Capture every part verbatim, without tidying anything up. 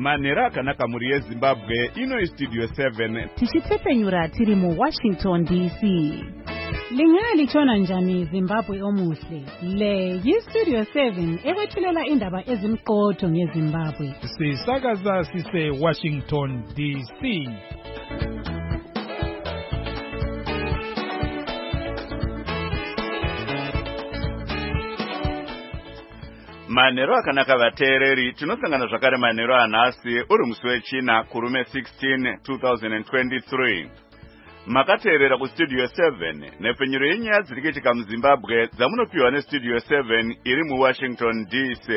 Manera akanaka muri yeZimbabwe ino Studio seven. Tichitsepenyura tiri mu Washington D C. Lingalitshona njani Zimbabwe omuhle? Le yiStudio seven ekwethulela indaba ezimqotho ngeZimbabwe. Sisakaza sise Washington D C. Manero akanaka vateereri, tinosangana zvakare manero anhasi uri musi wechina kurume sixteen twenty twenty-three. Makateerera kuStudio seven nepfenyuro yenyaya dziri kuitika muZimbabwe dzamunopiwa neStudio seven iri muWashington D C.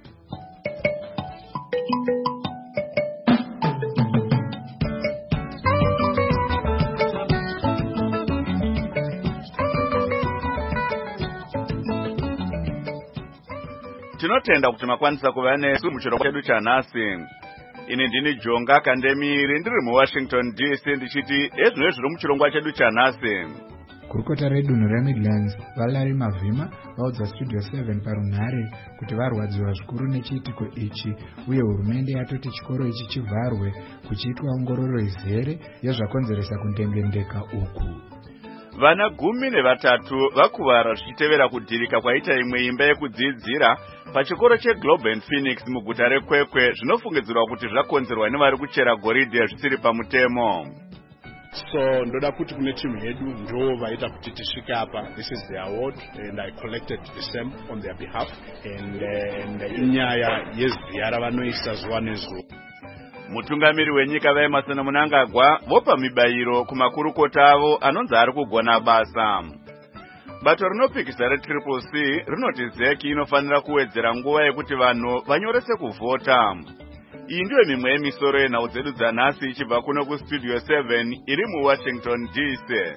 Tinotenda kuti makwanisa kuva nesu muchirongwa chedu chanhasi. Ini ndini Jonga Kandemiri ndiri muWashington D C ndichiti ezvino zviri muchirongwa chedu chanhasi. Kurukota redunhu reMidlands Valerie Mavhima vaudza Studio seven parunhare kuti varwadziwa zvikuru nechiitiko ichi uye hurumende yatoti chikoro ichi chivharwe kuchiitwa ongororo izere yezvakonzeresa kundengendeka uku. Vana gumi nevatatu vakuvara zvichitevera kudhirika kwaita imwe imba yekudzidzira pachikoro cheGlobe Phoenix muguta reKwekwe zvinofungidzirwa kuti zvakonzerwa nevari kuchera goridhe zvisiri pamutemo. So ndoda kuti kune timu yedu ndo vaita kuti tisvike apa. This is their award and I collected the same on their behalf and and inyaya yeziya ravanoisa zuva nezuva. Mutungamiri wenyika vaEmmerson Mnangagwa vopa mibayiro kumakurukota avo anonzi ari kugona basa. Bato rinopikisa reTriple C rinoti zeki inofanira kuwedzera nguva yekuti vanhu vanyorese kuvhota. Iyi ndiyo mimwe yemisoro yenhau dzedu dzanhasi ichibva kuno kuStudio seven iri muWashington D C.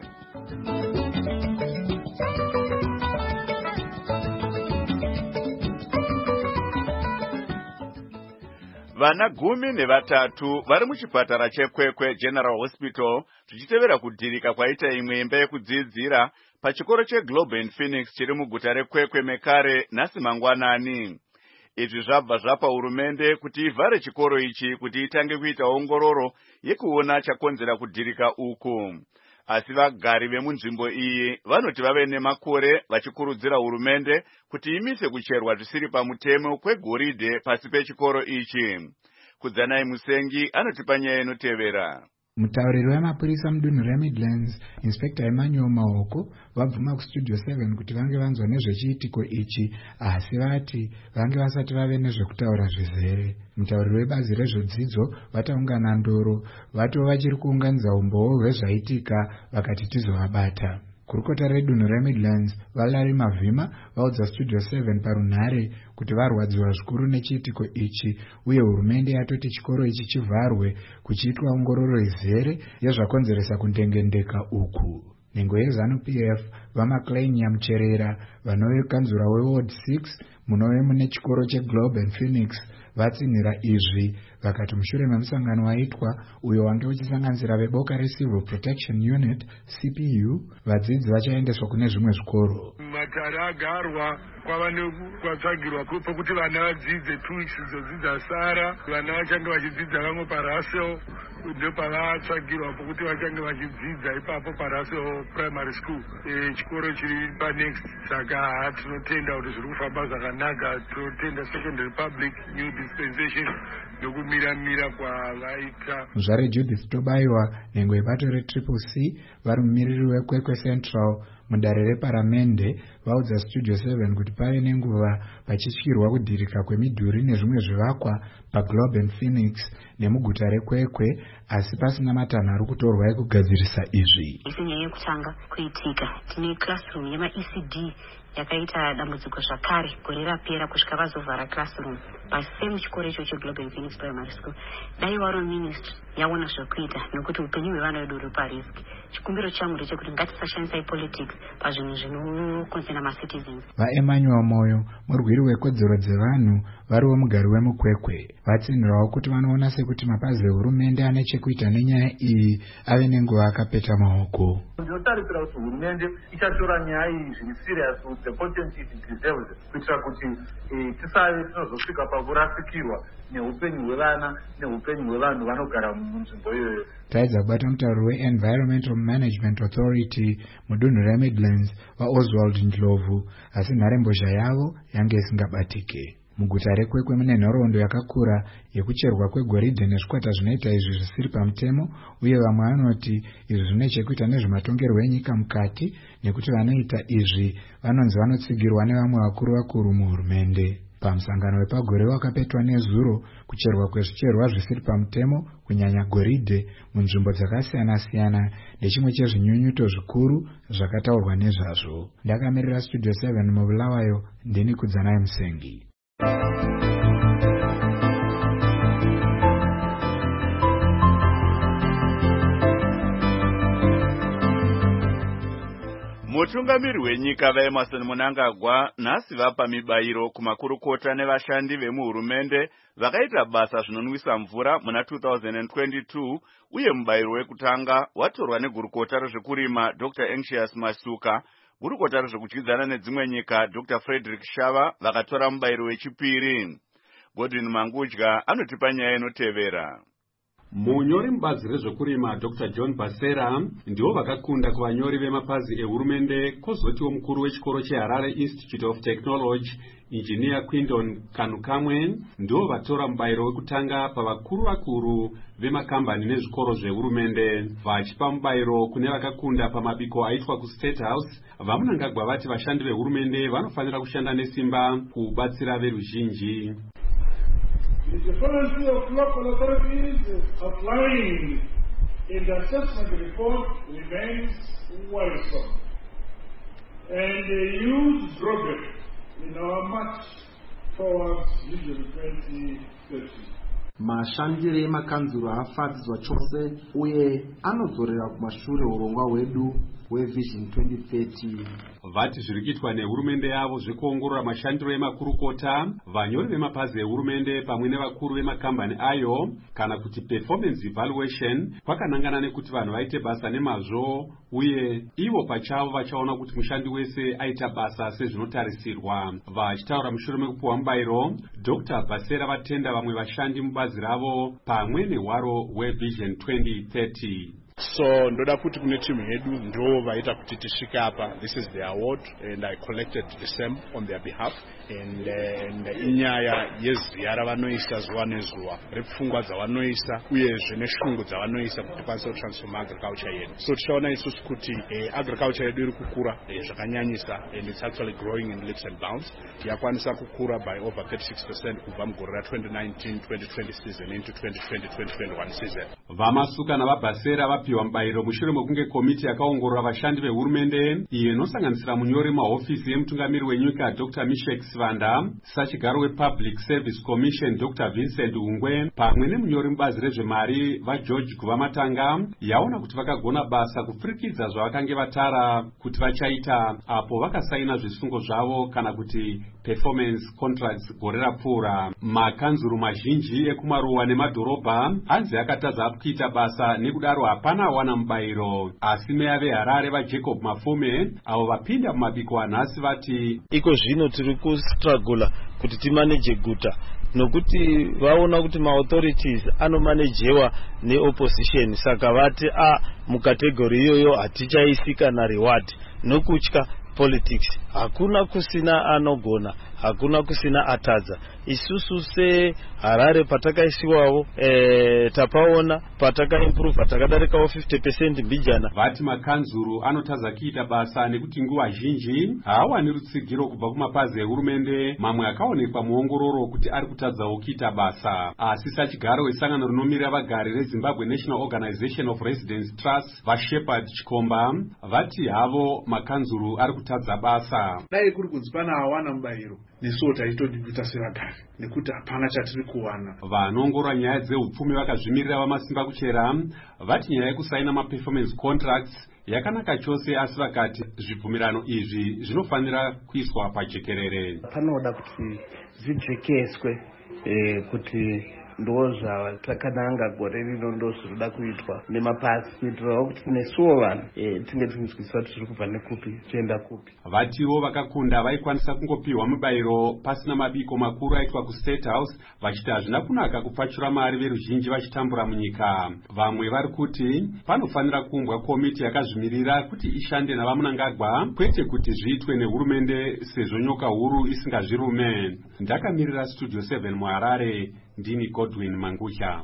Vana gumi nevatatu vari muchipatara cheKwekwe General Hospital zvichitevera kudhirika kwaita imwe imba yekudzidzira pachikoro cheGlobe Phoenix chiri muguta reKwekwe mekare nhasi mangwanani. Izvi zvabva zvapa hurumende kuti ivhare chikoro ichi kuti itange kuita ongororo yekuona chakonzera kudhirika uku. Asi vagari vemunzvimbo iyi vanoti vave nemakore vachikurudzira hurumende kuti imise kucherwa zvisiri pamutemo kwegoridhe pasi pechikoro ichi. Kudzanai Musengi anotipa nyaya inotevera. Mutauriri wemapurisa mudunhu reMidlands Inspector Emmanuel Mahoko vabvuma kuStudio seven kuti vange vanzwa nezvechiitiko ichi asi vati vange vasati vave nezvekutaura zvizere. Mutauriri webazi rezvedzidzo vataungana ndoro vato vachiri kuunganidza umboo hwezvaitika vakati tizovabata. Kurukota redunhu reMidlands Valerie Mavhima vaudza Studio seven parunhare kuti varwadziwa zvikuru nechiitiko ichi uye hurumende yatoti chikoro ichi chivharwe kuchiitwa ongororo izere yezvakonzeresa kundengendeka uku. Nhengo yeZanu-P F vaMcLean Nyamucherera vanove kanzura weWard six munove mune chikoro cheGlobe Phoenix vatsinhira izvi vakati mushure memusangano waitwa uyo wange uchisanganisira veboka reCivil Protection Unit C P U vadzidzi vachaendeswa kune zvimwe zvikoro. Matare agarwa kwava nekwatsvagirwa pokuti vana vadzidze two weeks izodzidza sara vana vachange vachidzidza vamwe paRussell ndo pavatsvagirwa pokuti vachange vachidzidza ipapo paRussell Primary School chikoro chiri paNext. Saka tinotenda kuti zviri kufamba zvakanaka. Tinotenda Second Republic New Dispensation nokumiramira kwavaita. Muzvare Judith Tobayiwa nhengo yebato reTriple C vari mumiriri weKwekwe Central mudare reparamende vaudza Studio seven kuti pave nenguva pachityirwa kudhirika kwemidhuri nezvimwe zvivakwa paGlobe Phoenix nemuguta reKwekwe asi pasina matanho ari kutorwa ekugadzirisa izvi. Isinyaya yekutanga kuitika tine classroom yema-E C D yakaita dambudziko zvakare gore rapera kusvika vazovhara classroom pasi muchikoro icho cheGlobe Phoenix Primary School. Dai waro ministry yaona zvokuita nekuti upenyu hwevana vedu huri parisk. Chikumbiro changu ndechekuti ngatisashandisa politics pazvinhu zvinokonzera macitizens. vaEmmanuel Moyo, murwiri wekodzero dzevanhu, variwo mugari wemukwekwe, vatsinhirawo kuti vanoona sekuti mapazi ehurumende ane chekuita nenyaya iyi ave nenguva akapeta maoko. Ndinotarisira kuti hurumende ichatora nyaya iyi zviri serious with the content it deserves, kuitira kuti tisave tinozosvika pakurasikirwa neupenyu hwevana neupenyu hwevanhu vanogara munzvimbo iyoyo. Taedza kubata mutauro weEnvironmental Management Authority mudunhu reMidlands vaOswald Ndlovu, asi nharembozha yavo yange isingabatike. Muguta rekwekwe mune nhoroondo yakakura yekucherwa kwegoridhe nezvikwata zvinoita izvi zvisiri pamutemo, uye vamwe vanoti izvi zvine chekuita nezvematongerwo enyika mukati, nekuti vanoita izvi vanonzi vanotsigirwa nevamwe vakuru vakuru muhurumende. Pamusangano wepagore wakapetwa nezuro, kucherwa kwezvicherwa zvisiri pamutemo kunyanya goridhe munzvimbo dzakasiyana-siyana ndechimwe chezvinyunyuto zvikuru zvakataurwa nezvazvo. Ndakamirira Studio seven mubulawayo, ndini Kudzanai Musengi. Mutungamiri wenyika vaEmmerson Mnangagwa nhasi vapa mibayiro kumakurukota nevashandi vemuhurumende vakaita basa zvinonwisa mvura muna two thousand twenty-two, uye mubayiro wekutanga watorwa negurukota rezvekurima Doctor Anxious Masuka. Gurukota rezvekudyidzana nedzimwe nyika Doctor Frederick Shava vakatora mubayiro wechipiri. Godwin Mangudya anotipa nyaya inotevera. Munyori mubazi rezvekurima Doctor John Basera ndivo vakakunda kuvanyori vemapazi ehurumende, kwozotiwo mukuru wechikoro cheHarare Institute of Technology Engineer Quindon Kanukamwe ndivo vatora mubayiro wekutanga pavakuru vakuru vemakambani nezvikoro zvehurumende. Vachipa mubayiro kune vakakunda pamabiko aitwa kuState House, vaMnangagwa vati vashandi vehurumende vanofanira kushanda nesimba kubatsira veruzhinji. The dependency of local authorities outlined in the assessment report remains worrisome and a huge drawback in our march towards Vision twenty thirty. Mashandire emakanzuro afadzwa chose uye anodzorera kumashure urongwa hwedu hweVision twenty thirty. Vati zviri kuitwa nehurumende yavo zvekuongorora mashandiro emakurukota, vanyori vemapazi ehurumende pamwe nevakuru vemakambani ayo, kana kuti performance evaluation, kwakanangana nekuti vanhu vaite basa nemazvo uye ivo pachavo vachaona kuti mushandi wese aita basa sezvinotarisirwa. Vachitaura mushure mekupuwa mubayiro, Doctor Basera vatenda vamwe vashandi mubazi ravo pamwe nehwaro hweVision twenty thirty. So ndoda kuti kune timu yedu ndo vaita kuti tisvike apa. This is the award and I collected the same on their behalf, and and inyaya yeziya ravanoisa zuva nezuva, repfungwa dzavanoisa uyezve neshungu dzavanoisa kuti tikwanise kutransforma agriculture yedu. So tichaona isusu kuti eh, agriculture yedu iri kukura eh, zvakanyanyisa, and it's actually growing in leaps and bounds. Yakwanisa kukura by over thirty-six percent kubva mugore ra twenty nineteen twenty twenty season into twenty twenty twenty twenty-one season. Vamasuka navabhasera vapiwa mubayiro mushure mekunge komiti yakaongorora vashandi vehurumende iyo inosanganisira munyori mahofisi emutungamiri wenyika Doctor Mishek Sivanda, sachigaro wePublic Service Commission Doctor Vincent Ungwe, pamwe nemunyori mubazi rezvemari vaGeorge Guvamatanga, yaona kuti vakagona basa kufurikidza zvavakange vatara kuti vachaita apo vakasaina zvisungo zvavo kana kuti performance contracts gore rapfuura. Makanzuru mazhinji ekumaruwa nemadhorobha anzi akatadza kuita basa, nekudaro hapana awana mubayiro. Asi meya veHarare vaJacob Mafume avo vapinda mumabiko anhasi vati iko zvino tiri kustruggle kuti timanage guta, nokuti vaona kuti maauthorities anomanajewa neopposition, saka vati a mukategori iyoyo hatichaisi kana reward nokutya politics. Hakuna kusina anogona, hakuna kusina atadza. Isusu se Harare patakaisiwawo eh, tapaona pataka improve takadarikawo fifty percent mbijana. Vati makanzuru anotadza kuita basa nekuti nguva zhinji haawani rutsigiro kubva kumapazi ehurumende, mamwe akaonekwa muongororo kuti ari kutadzawo kuita basa. Asi sachigaro wesangano rinomirira vagari reZimbabwe National Organization of Residents Trust vaShepard Chikomba vati havo makanzuru ari kutadza basa. Dai kuri kunzi pana awana mubayiro, nesuwo taitodiduta sevagari nekuti hapana chatiri kuwana. Vanoongorora nyaya dzeupfumi vakazvimirira vamasimba kuchera vati nyaya yekusaina maperformance contracts yakanaka chose, asi vakati zvibvumirano izvi zvinofanira kuiswa pajekerere. Panoda kuti zvidzvekeswe kuti ndozva takananga gore rino ndozvinoda kuitwa nemapasi kuitirawo kuti nesuwo vanhu tinge tinzwisisa kuti tiri kubva nekupi tienda kupi. Vatiwo vakakunda vaikwanisa kungopiwa mubayiro pasina mabiko makuru aitwa kuState House, vachiti hazvina kunaka kupfachura mari veruzhinji vachitambura munyika. Vamwe vari kuti panofanira kuumbwa komiti yakazvimirira kuti ishande navamunangagwa, kwete kuti zviitwe nehurumende sezvo nyoka huru isingazvirume. Ndakamirira Studio seven muHarare, ndini Godwin Mangusha.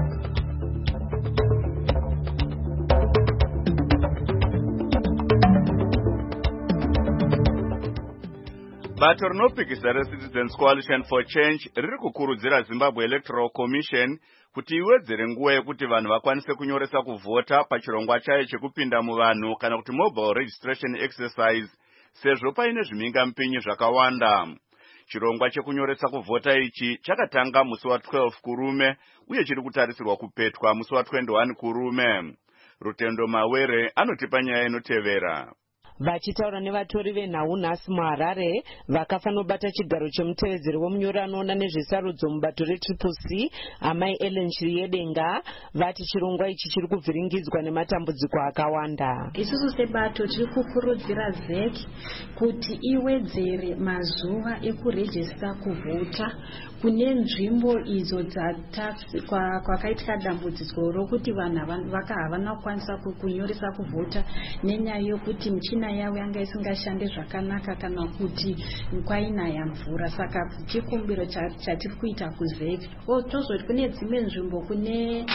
Bato rinopikisa reCitizens Coalition for Change riri kukurudzira Zimbabwe Electoral Commission kuti iwedzere nguva yekuti vanhu vakwanise kunyoresa kuvhota pachirongwa chayo chekupinda muvanhu kana kuti mobile registration exercise, sezvo paine zvimhingamupinyi zvakawanda. Chirongwa chekunyoresa kuvhota ichi chakatanga musi wa twelve kurume uye chiri kutarisirwa kupetwa musi wa twenty-one kurume. Rutendo Mawere anotipa nyaya inotevera. Vachitaura nevatori venhau nhasi muHarare vakafanobata chigaro chemutevedzeri womunyori anoona nezvesarudzo mubato retriple C amai Ellen Chiriyedenga vati chirongwa ichi chiri kuvhiringidzwa nematambudziko akawanda. Isusu sebato tiri kukurudzira Z E C kuti iwedzere mazuva ekurejista kuvhota kune nzvimbo idzo kwakaitika dambudziko rokuti vanhu havana kukwanisa kunyoresa kuvhota nenyaya yokuti michina yavo yanga isingashande zvakanaka kana kuti kwainaya mvura. Saka chikumbiro chatiri kuita kuZ E C tozoti kune dzimwe nzvimbo kune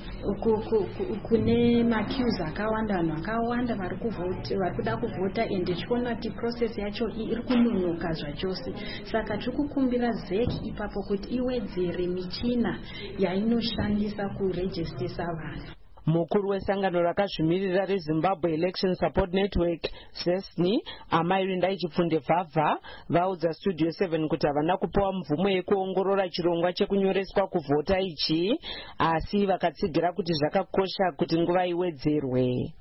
kune maqueues akawanda, vanhu vakawanda vari kuda kuvhota ende tichiona kuti process yacho iri kunonoka zvachose. Saka tiri kukumbira Z E C ipapo kuti iwedzere michina yainoshandisa kurejistisa vanhu. Mukuru wesangano rakazvimirira reZimbabwe Election Support Network S E S N I amai Rindai Chifunde Vhavha vaudza Studio seven kuti havana kupiwa mvumo yekuongorora chirongwa chekunyoreswa kuvhota ichi, asi vakatsigira kuti zvakakosha kuti nguva iwedzerwe.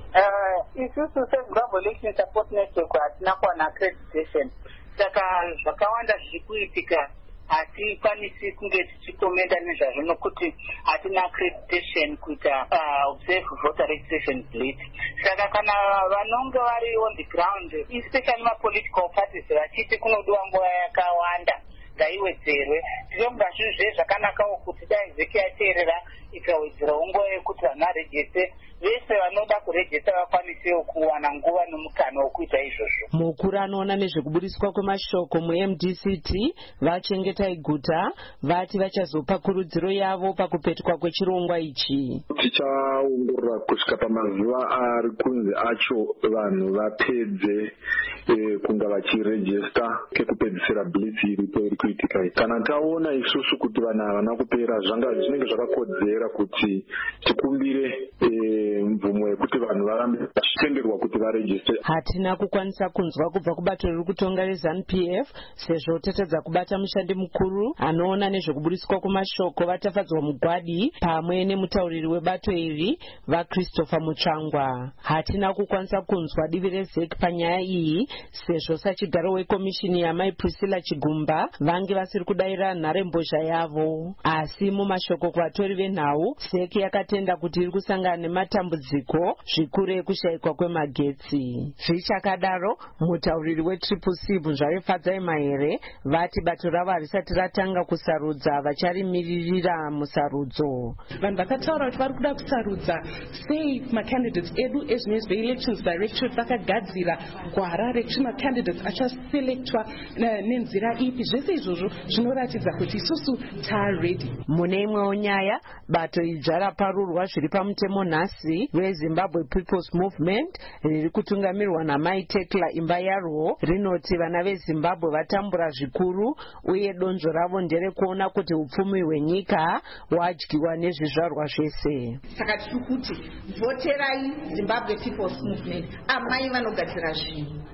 Isusu seZimbabwe Election Support Network hatina kuwana accreditation, saka zvakawanda zviri kuitika hatikwanisi kunge tichikomenda nezvazvo nokuti hatina accreditation kuita observe voter registration plate. Saka kana vanonge vari on the ground, especially mapolitical parties, vachiti kunodiwa nguva yakawanda ngaiwedzerwe. Tinombwa zvinhu zve zvakanakawo kuti dai Z E C yateerera ikawedzerawo nguva yekuti vanhu varejiste, vese vanoda kurejista vakwanisewo kuwana nguva nomukana wokuita izvozvo. Mukuru anoona nezvekuburiswa kwemashoko muM D C T Vachengetai Guta vati vachazopa kurudziro yavo pakupetwa kwechirongwa ichi. Tichaongorora kusvika pamazuva ari kunzi acho vanhu vapedze kunga vachirejista kekupedzisira blitz iripo iri kuitika. Kana taona isusu kuti vanhu havana kupera, zvanga zvinenge zvakakodzera kuti tikumbire mvumo yekuti vanhu varambe vachitenderwa kuti varejiste. Hatina kukwanisa kunzwa kubva kubato riri kutonga reZANU P F sezvo tatadza kubata mushandi mukuru anoona nezvekuburiswa kwemashoko vatafadzwa mugwadi pamwe nemutauriri webato iri vaChristopher Mutsvangwa. Hatina kukwanisa kunzwa divi reZ E C panyaya iyi sezvo sachigaro wekomishini yamai Priscilla Chigumba vange vasiri kudaira nharembozha yavo, asi mumashoko kuvatori venhau Z E C yakatenda kuti iri kusangana nematambudziko zvikuru ekushayikwa kwemagetsi. Zvichakadaro mutauriri wetriple C Bunzvare Fadzai Mahere vati bato ravo harisati ratanga kusarudza vacharimirira musarudzo. Vanhu vakataura kuti vari kuda kusarudza sei macandidates edu ezvinezve elections directorate vakagadzira gwara rekuti macandidates achaselectwa nenzira ipi. Zvese izvozvo zvinoratidza kuti isusu taready. Mune imwewo nyaya, bato idzva raparurwa zviri pamutemo nhasi weZimbabwe People's Movement riri kutungamirwa naMai Tekla Imbayarwo rinoti vana veZimbabwe vatambura zvikuru uye donzvo ravo nderekuona kuti upfumi hwenyika hwadyiwa nezvizvarwa zvese. Saka tiri kuti voterai Zimbabwe People's Movement, amai vanogadzira zvinhu.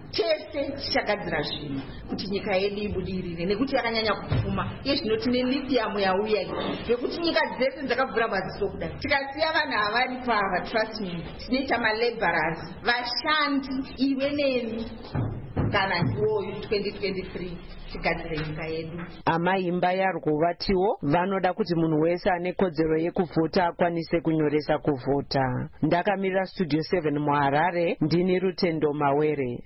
tese tichagadzira zvinhu kuti nyika yedu ibudirire nekuti yakanyanya kupfuma iye zvino tine lithium yauya zvekuti nyika dzese dzakavhura maziso kudai tikasiya vanhu havari pava trust me tinoita malaborers vashandi iwe neni kana iwoyu twenty twenty-three tigadzire nyika yedu. Amaimba yarwuvatiwo vanoda kuti munhu wese ane kodzero yekuvhota akwanise kunyoresa kuvhota. Ndakamirira studio seven muHarare, ndini Rutendo Mawere.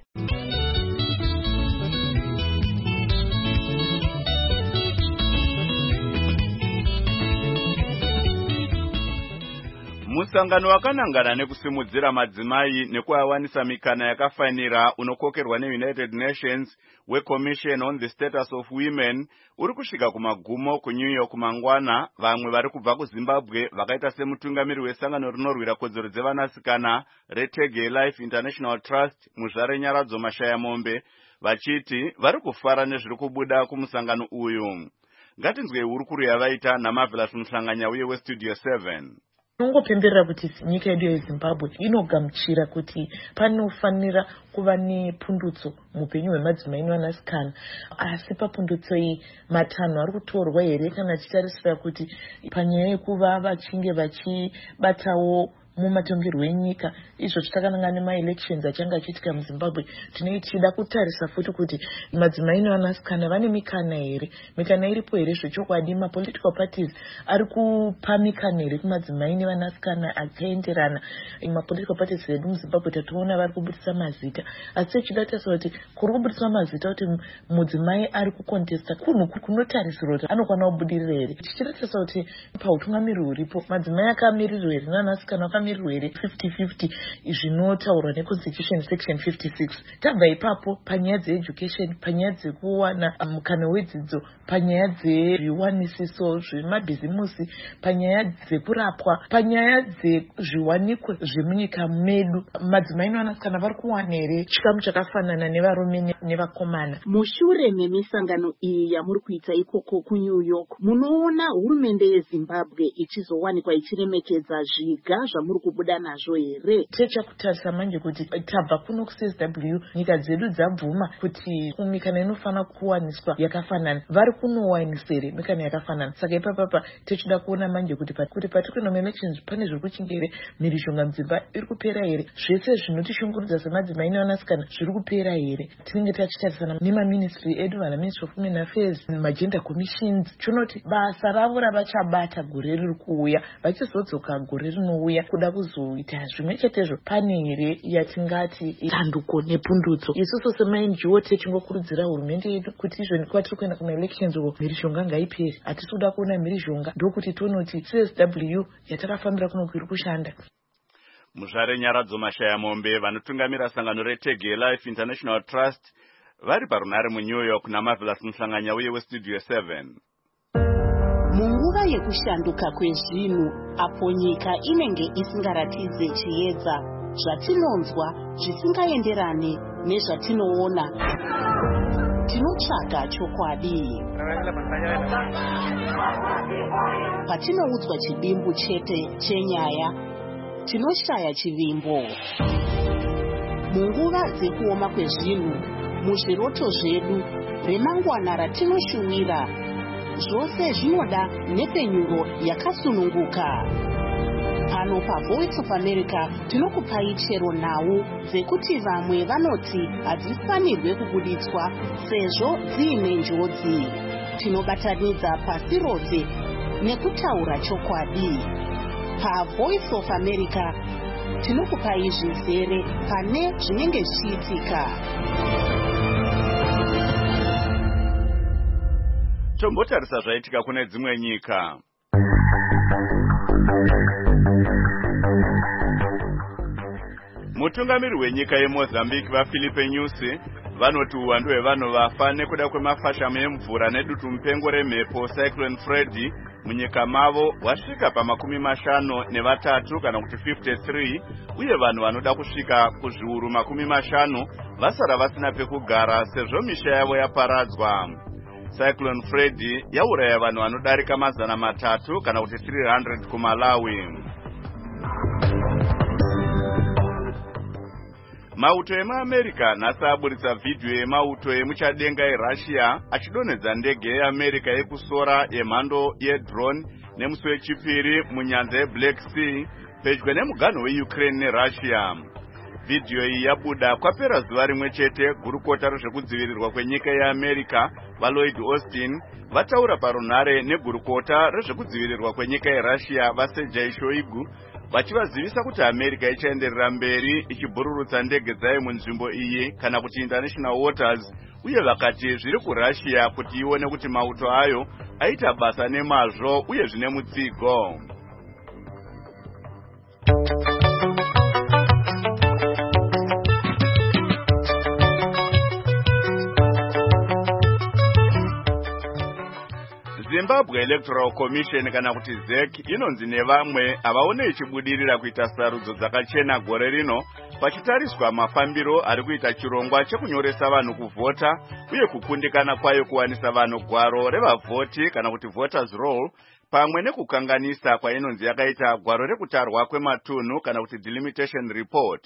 Musangano wakanangana nekusimudzira madzimai nekuawanisa mikana yakafanira unokokerwa neUnited Nations weCommission on the Status of Women uri kusvika kumagumo kuNew York mangwana. Vamwe vari kubva kuZimbabwe vakaita semutungamiri wesangano rinorwira kodzero dzevanasikana reTege Life International Trust Muzvare Nyaradzo Mashaya Mombe vachiti vari kufara nezviri kubuda kumusangano uyu. Ngatinzwe hurukuru yavaita naMarvelous Muhlanganya uye weStudio seven. Nongopemberera kuti nyika yedu yeZimbabwe inogamuchira kuti panofanira kuva nepundutso mupenyu hwemadzimai nevanasikana, asi papundutso iyi matanho ari kutorwa here kana tichitarisira kuti panyaya yekuva vachinge vachibatawo mumatongerwo enyika izvo titakananga nemaelections achange achiitika muZimbabwe tinoitida kutarisa futi kuti madzimai nevanasikana vane mikana here, mikana iripo here zvechokwadi mapolitical parties ari kupa mikana here kumadzimai nevanasikana akaenderana. Mapolitical parties edu muZimbabwe tatoona vari kubudisa mazita, asi tichida kutarisa kuti kuri kubudiswa mazita kuti mudzimai ari kukontesta kunhu kunotarisirwa kuti anokwana kubudirira here. Tichida kutarisa kuti pautungamiri huripo madzimai akamirirwa here nevanasikana vakamirirwa here fifty fifty zvinotaurwa neconstitution section fifty-six. Tabva ipapo panyaya dzeeducation, panyaya dzekuwana mukana wedzidzo, panyaya dzezviwanisiso zvemabhizimusi, panyaya dzekurapwa, panyaya dzezviwanikwa zvemunyika medu madzimai nevanasikana vari kuwana here chikamu chakafanana nevarume nevakomana. Mushure memisangano iyi yamuri kuita ikoko kuNew York, munoona hurumende yeZimbabwe ichizowanikwa ichiremekedza zviga zvamuri kubuda nazvo here? Tichakutarisa manje kuti tabva kuno ku C S W nyika dzedu dzabvuma kuti mikana inofana kuwaniswa yakafanana, vari kunowanisa here mikana yakafanana. Saka ipapapa tichida kuona manje kuti kuti pati kuno elections pane zviri kuchinja here, mhirizhonga mudzimba iri kupera here, zvese zvinotishungurudza semadzimai nevanasikana zviri kupera here. Tinenge tachitarisana nemaministry edu, vana Ministry of Women Affairs, magender commissions, chonoti basa ravo ravachabata gore riri kuuya vachizodzoka gore rinouya kuda kuzoita zvimwe chetezvo. Pane here yatingati tanduko nepundutso? Isusu sema-N G O techingokurudzira hurumende yedu kuti izvo kwatiri kuenda kumaelections uko mhirizhonga ngaipere. Hatisi kuda kuona mhirizhonga, ndokuti tione kuti C S W yatakafambira kuno iri kushanda. Muzvare Nyaradzo Mashaya Mombe vanotungamira sangano reTege Life International Trust vari parunare muNew York naMarvelous Muhlanganya uye weStudio seven. Munguva yekushanduka kwezvinhu apo nyika inenge isingaratidze chiedza, zvatinonzwa zvisingaenderane nezvatinoona, tinotsvaga chokwadi. Patinoudzwa chidimbu chete chenyaya, tinoshaya chivimbo. Munguva dzekuoma kwezvinhu, muzviroto zvedu, remangwana ratinoshumira, zvose zvinoda nepenyuro yakasununguka. Pano paVoice of America tinokupai chero nhau dzekuti vamwe vanoti hadzifanirwe kubuditswa sezvo dziine njodzi. Tinobatanidza pasi rose nekutaura chokwadi. PaVoice of America tinokupai zvizere pane zvinenge zvichiitika. Tombotarisa zvaitika kune dzimwe nyika. Mutungamiri wenyika yeMozambique vaFilipe Nyusi vanoti uwandu hwevanhu vafa nekuda kwemafashamu emvura nedutu mupengo remhepo Cyclone Freddy munyika mavo wasvika pamakumi mashanu nevatatu kana kuti fifty-three, uye vanhu vanoda kusvika kuzviuru makumi mashanu vasara vasina pekugara sezvo misha yavo yaparadzwa. Cyclone Freddy yauraya vanhu vanodarika mazana matatu kana kuti three hundred kuMalawi. Mauto emaAmerica nhasi aburitsa vhidhiyo yemauto emuchadenga eRussia achidonhedza ndege yeAmerica yekusora yemhando yedrone nemusi wechipiri munyanza yeBlack Sea pedyo nemuganho weUkraine neRussia. Vhidhiyo iyi yabuda kwapera zuva rimwe chete gurukota rezvekudzivirirwa kwenyika yeAmerica vaLloyd Austin vataura parunhare negurukota rezvekudzivirirwa kwenyika yeRussia vaSergei Shoigu vachivazivisa kuti America ichaenderera mberi ichibhururutsa ndege dzayo munzvimbo iyi kana kuti international waters, uye vakati zviri kuRussia kuti ione kuti mauto ayo aita basa nemazvo uye zvine mutsigo. Zimbabwe Electoral Commission kana kuti Z E C inonzi nevamwe havaone ichibudirira kuita sarudzo dzakachena gore rino pachitariswa mafambiro ari kuita chirongwa chekunyoresa vanhu kuvhota uye kukundikana kwayo kuwanisa vanhu gwaro revavhoti kana kuti voters roll pamwe nekukanganisa kwainonzi yakaita gwaro rekutarwa kwematunhu kana kuti delimitation report.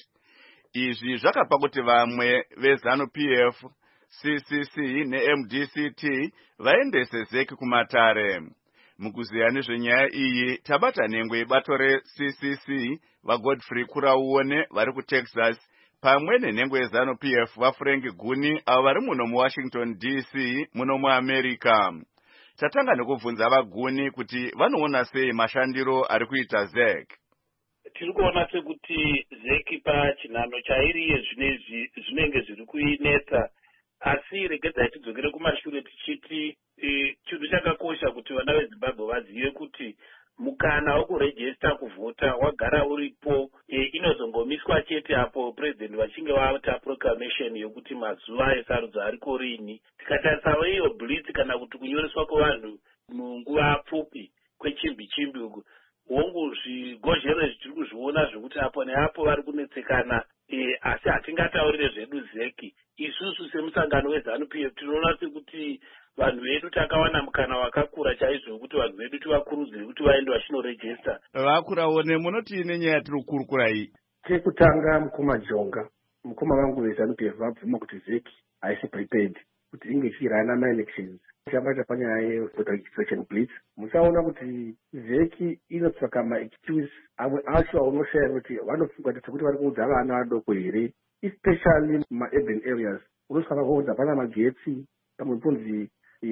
Izvi zvakapa kuti vamwe veZanu P F, C C C ne-M D C T vaendese Z E C kumatare. Mukuziya nezvenyaya iyi tabata nhengo yebato re-C C C vaGodfrey Kurauone vari kuTexas pamwe nenhengo yeZanu P F vaFrank Guni avo vari muno muWashington D C muno muAmerica. Tatanga nekubvunza vaGuni kuti vanoona sei mashandiro ari kuita Z E C. Tiri kuona sekuti Z E C pachinhano chairi yezvinezvi zvinenge zviri kuinetsa, asi regedzai tidzokere kumashure tichiti e, chinhu chakakosha kuti vana veZimbabwe vazive kuti mukana wekurejista kuvhota wagara uripo. E, inozongomiswa chete apo president vachinge vaita proclamation yokuti mazuva esarudzo ariko rini. Tikatarisavo iyo blitz kana kuti kunyoreswa kwevanhu munguva pfupi kwechimbi chimbi uku, hongu zvigozhero zvitiri kuzviona zvekuti apo neapo vari kunetsekana. E, asi hatingataurire zvedu Z E C. Isusu semusangano weZanu P F tinoona sekuti vanhu vedu takawana mukana wakakura chaizvo kuti vanhu vedu tivakurudzire kuti vaende vachinorejista. Vakuraone munoti ine nyaya tiri kukurukura iyi. Chekutanga mukoma Jonga, mukoma vangu veZanu P F vabvuma kuti Z E C haisi prepared kuti inge ichirana ma-elections. Chabata panyaya yevoter registration blitz. Musaona kuti Z E C inotsvaka ma-excuse amwe acho aunoshaya kuti vanofunga kuti vari kuudza vana vadoko here, especially ma-urban areas. Unosvaka kuudza pana magetsi, pamwe punzi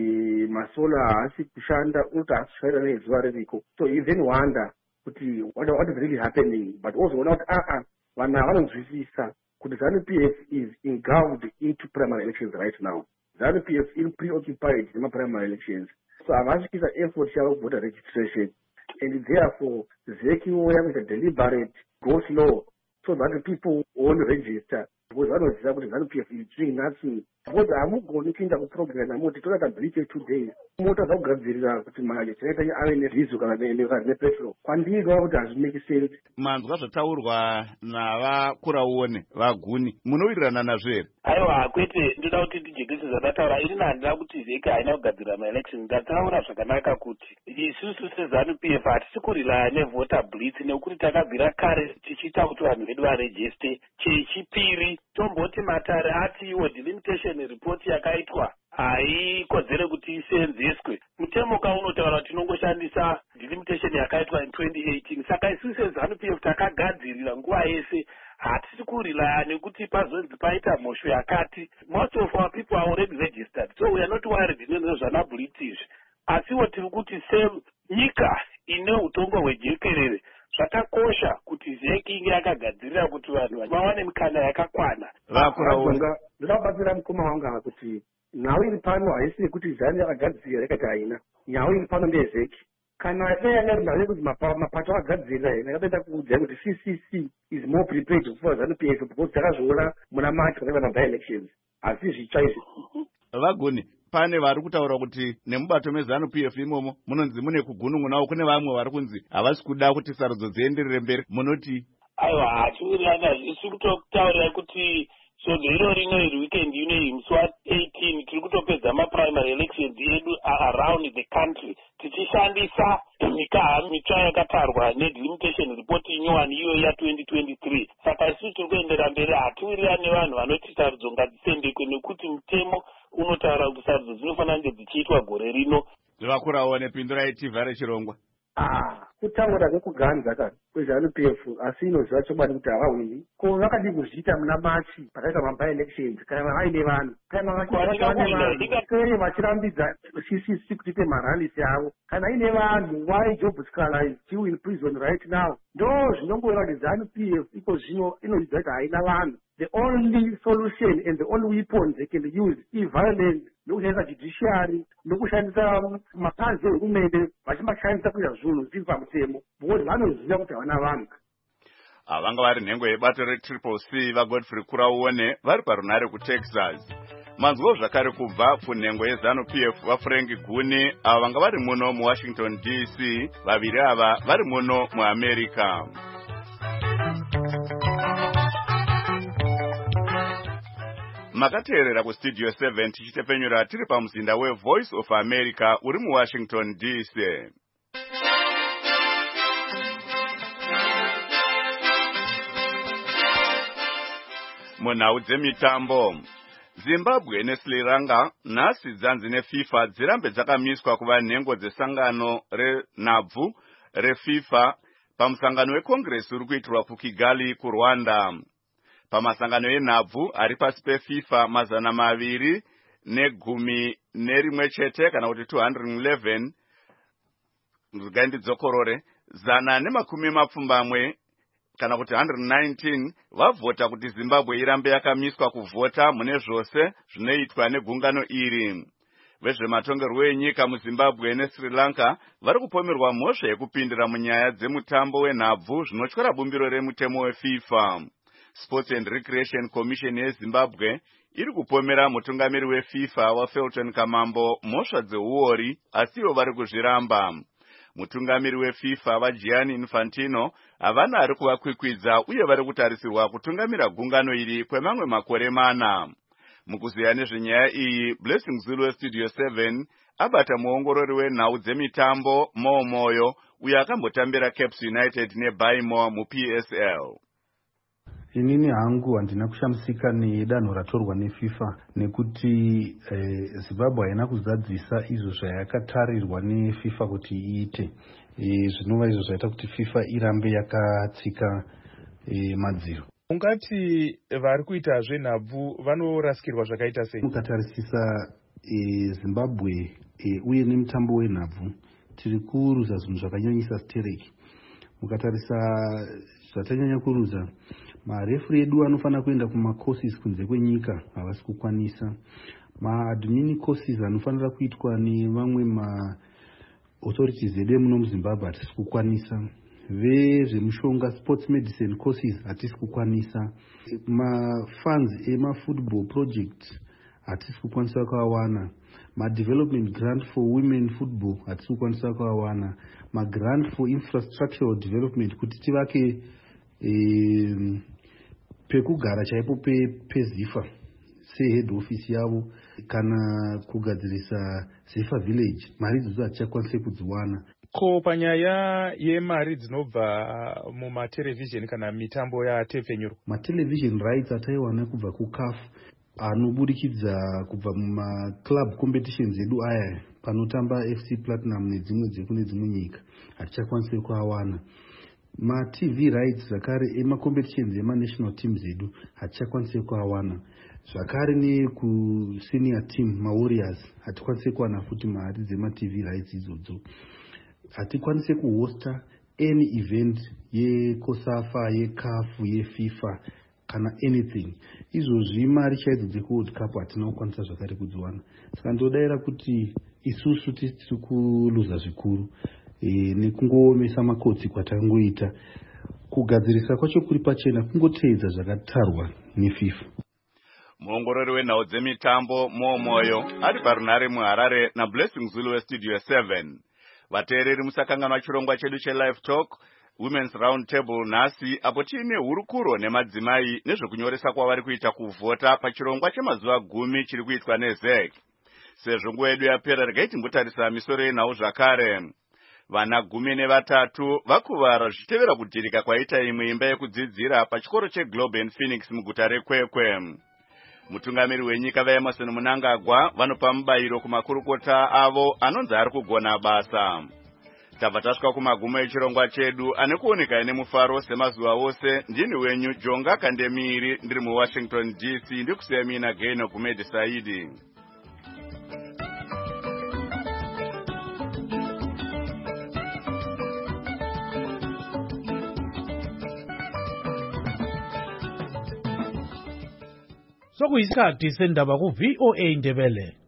masola haasi kushanda, unoti haasi kushaira nezuva ririko. So you then wonder kuti what, what is really happening, but also unoona kuti ah ah vanhu vanonzwisisa kuti ZANU P F is engulfed into primary elections right now. ZANU P F is preoccupied in the primary elections. So havasi kuita effort yavo voter registration, and therefore Z E C will have a deliberate go slow so that the people won't register. Because vanoziva kuti ZANU P F is doing nothing. Because hamugoni kuenda kuprogram muti toda kabreach two days. Mota dzakugadzirira kuti majenereta ave nezvizo kana nepetrol. Kwandiri kuti hazvimake sense. Manzwa zvataurwa navaKurauone vaGuni, munowirirana nazvo here? Aiwa, kwete ndoda kuti ndijekese zvandataura. Ini handina kuti Z E C haina kugadzira maelection. Ndataura zvakanaka kuti isusu seZANU P F hatisi kuriraya nevoter blitz nekuti takabvira kare tichiita kuti vanhu vedu varejiste. Chechipiri tomboti matare ati iwo delimitation report yakaitwa haikodzere kuti iseenzeswe. Mutemoka unotaura kuti tinongoshandisa delimitation yakaitwa in twenty eighteen. Saka isusu seZANU P F takagadzirira nguva yese, hatisi kuriraya nekuti pazonzi paita mhosvo yakati. Most of our people are already registered, so we are not worried nezvana blitz izvi. Asiwo tiri kuti senyika ine utongo hwejekerere zvakakosha kuti Z E C inge yakagadzirira kuti vanhu vawane mikana yakakwana. Vakuraunga ndakabatsira mukoma wanga kuti nhau iri pano haisi kuti ZANU yakagadzirira yakati haina. Nhau iri pano ndeye Z E C. Kana yanga iri nhau yekuti mapato akagadzirira ina yakapeda kuudza kuti C C C is more prepared for ZANU P F because takazviona muna March kana by elections. Asi zvitsva izvi. Vaguni, pane vari kutaura kuti nemubato meZANU P F imomo munonzi mune kugunungunawo kune vamwe vari kunzi havasi kuda kuti sarudzo dzienderere mberi. Munoti? Aiwa, hatiwirirana isi kutotaurira kuti sodzi iro rino iri weekend ino iyi musi wa-eighteen tiri kutopedza maprimary elections edu around the country tichishandisa mikaha mitsva yakatarwa nedelimitation report inyowani iyo ya twenty twenty-three. Saka isusu tiri kuendera mberi hatiwirirani nevanhu vanoti sarudzo ngadzisendekwe nekuti mutemo unotaura kuti sarudzo dzinofanira kunge dzichiitwa gore rino. Zvakurawo nepindura yetivha rechirongwa. Ah, kutaura zvekuganza kana kwezvaNu P F asi inoziva chobani kuti havahwini ko vakadi kuzviita muna machi pakaita maba elections kana vaine vanhu kana vakere vachirambidza C C C kutipe maralisi avo kana ine vanhu why Job Scarlett still in prison right now ndo zvinongoratidza ZANU P F iko zvino inoziva kuti haina vanhu. The only solution and the only weapon they can use is violence. Nokushandisa judiciary, nokushandisa mapazi ehurumende vachimashandisa kuita zvinhu zviri pamutemo because vanoziva kuti havana vanhu. Vanga vari nhengo yebato retriple C vaGodfrey Kurauone vari parunare kuTexas. Manzwo zvakare kubva kunhengo yeZANU P F vaFrank Guni ava vanga vari muno muWashington D C, vaviri ava vari muno muAmerica. Makateerera kustudio seven tichitepenyura tiri pamuzinda weVoice of America uri muWashington D C. Munhau dzemitambo, Zimbabwe neSri Lanka nhasi dzanzi neFIFA dzirambe dzakamiswa kuva nhengo dzesangano renhabvu reFIFA pamusangano weCongress uri kuitirwa kuKigali kuRwanda. Pamasangano enhabvu ari pasi peFIFA mazana maviri negumi nerimwe chete kana kuti two hundred eleven zvigaindidzokorore zana nemakumi mapfumbamwe kana kuti one hundred nineteen vavhota kuti Zimbabwe irambe yakamiswa kuvhota mune zvose zvinoitwa negungano iri. Vezvematongerwo enyika muZimbabwe neSri Lanka vari kupomerwa mhosva yekupindira munyaya dzemutambo wenhabvu zvinotyora bumbiro remutemo weFIFA. Sports and Recreation Commission yeZimbabwe iri kupomera mutungamiri weFIFA waFelton Kamambo mhosva dzeuori asiwo vari kuzviramba. Mutungamiri weFIFA vaGianni Infantino havana ari kuvakwikwidza uye vari kutarisirwa kutungamira gungano iri kwemamwe makore mana. Mukuziya nezvenyaya iyi, Blessing Zulu weStudio seven abata muongorori wenhau dzemitambo Mo Moyo uye akambotambira Caps United neBaimo muP S L. Inini hangu handina kushamsika nedanho ratorwa neFIFA nekuti eh, Zimbabwe haina kuzadzisa izvo zvayakatarirwa neFIFA kuti iite. Eh, zvinova izvo zvaita kuti FIFA irambe yakatsika eh, madziro. Ungati vari kuita zvenhabvu vanorasikirwa zvakaita sei? Mukatarisisa eh, Zimbabwe eh, uye nemutambo wenhabvu tiri kuruza zvinhu zvakanyanyisa stereki. Mukatarisa zvatanyanya kuruza marefuri edu anofana kuenda kumacourses kunze kwenyika havasi kukwanisa. Maadmin courses anofanira kuitwa nevamwe maauthorities edu emuno muZimbabwe hatisi kukwanisa. Vezvemushonga sports medicine courses hatisi kukwanisa. Mafunds emafootball projects hatisi kukwanisa kuawana. Ma-development grant for women football hatisi kukwanisa kuawana. Ma-grant for infrastructural development kuti tivake eh, pekugara chaipo peZIFA sehead office yavo kana kugadzirisa ZIFA village mari idzodzo hatichakwanise kudziwana. Ko panyaya yemari dzinobva mumatelevision kana mitambo yatepfenyuro, matelevision rights ataiwana kubva kuCAF anoburikidza kubva mumaclub competitions edu aya panotamba F C Platinum nedzimwe dzekune dzimwe nyika hatichakwanise kuawana. Ma-T V rights zvakare ema-competitions ema-national teams edu hatichakwanise kuawana. Zvakare neku-senior team, ma-Warriors, hatikwanise kuwana futi mari dzema-T V rights idzodzo. Hatikwanise kuhosta any event yeCOSAFA, yeCAF, yeFIFA kana anything. Izvozvi mari chaidzo dzeku-World Cup hatina kukwanisa zvakare kudziwana. Saka ndodaira kuti isusu tiri kuluza zvikuru. E, nekungoomesa makotsi kwatangoita kugadzirisa kwacho kuri pachena kungoteedza zvakatarwa neFIFA. Muongorori wenhau dzemitambo Mo Moyo ari parunare muHarare naBlessing Zulu weStudio seven. Vateereri musakanganwa chirongwa chedu cheLive Talk Women's Round Table nhasi apo tiine hurukuro nemadzimai nezvekunyoresa kwavari kuita kuvhota pachirongwa chemazuva gumi chiri kuitwa neZEC. Sezvo nguva yedu yapera regai timbotarisa misoro yenhau zvakare. Vana gumi nevatatu vakuvara zvichitevera kudhirika kwaita imwe imba yekudzidzira pachikoro cheGlobe and Phoenix muguta rekwekwe. Mutungamiri wenyika vaEmerson Mnangagwa vanopa mubayiro kumakurukota avo anonzi ari kugona basa. Tabva tasvika kumagumo echirongwa chedu ane kuoneka ine mufaro semazuva ose. Ndini wenyu Jonga Kandemiri ndiri muWashington D C ndikusiya mina Gaino Kumedi Saidi. Sokuyisikhathi sendaba ku V O A Ndebele.